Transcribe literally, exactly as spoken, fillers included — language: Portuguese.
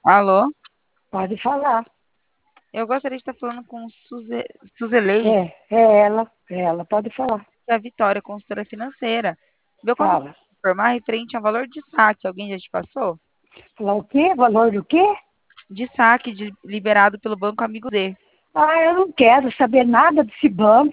Alô? Pode falar. Eu gostaria de estar falando com Suze... Suzeleide, É, é ela, é ela, pode falar. que é a Vitória, consultora financeira. Meu contato Fala. informar referente ao valor de saque. Alguém já te passou? Falar o quê? Valor do quê? De saque de- liberado pelo Banco Amigo D. Ah, eu não quero saber nada desse banco.